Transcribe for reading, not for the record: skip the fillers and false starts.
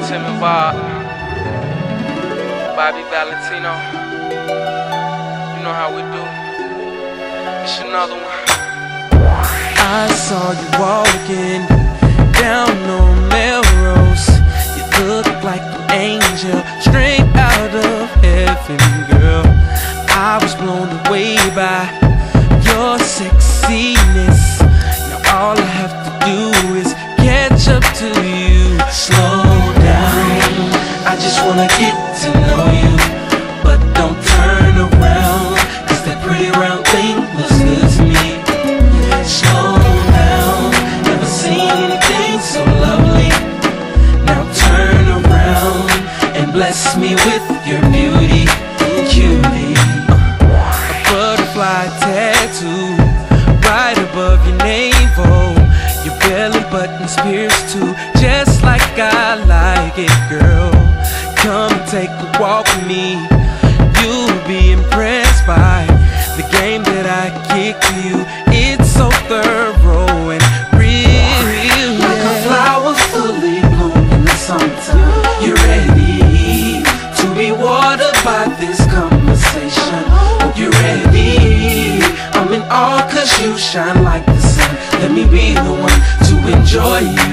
Tim and Bob, Bobby Valentino. You know how we do. It's another one. I saw you walking down on Melrose. You look like an angel straight out of heaven, girl. I was blown away by your sexiness. Now all I have to do is catch up to you. Slow down, I just wanna get to know you. But don't turn around, 'cause that pretty round thing looks good to me. Slow down, never seen anything so lovely. Now turn around and bless me with your beauty, cutie. A butterfly tattoo right above your navel. Your belly button's pierced too, just like I like it, girl. Come take a walk with me. You'll be impressed by the game that I kick you. It's so thorough and real. Like a flower fully blown in the summertime. You're ready to be watered by this conversation. Hope you're ready. I'm in awe 'cause you shine like the sun. Let me be the one to enjoy you.